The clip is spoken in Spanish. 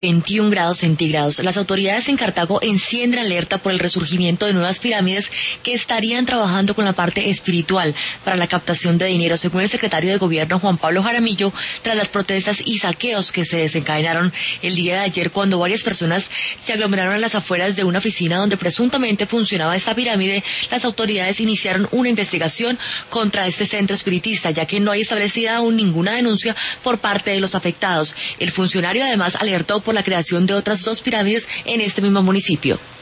21 grados centígrados. Las autoridades en Cartago encienden alerta por el resurgimiento de nuevas pirámides que estarían trabajando con la parte espiritual para la captación de dinero, según el secretario de Gobierno Juan Pablo Jaramillo, tras las protestas y saqueos que se desencadenaron el día de ayer cuando varias personas se aglomeraron a las afueras de una oficina donde presuntamente funcionaba esta pirámide. Las autoridades iniciaron una investigación contra este centro espiritista, ya que no hay establecida aún ninguna denuncia por parte de los afectados. El funcionario además alertó por la creación de otras 2 pirámides en este mismo municipio.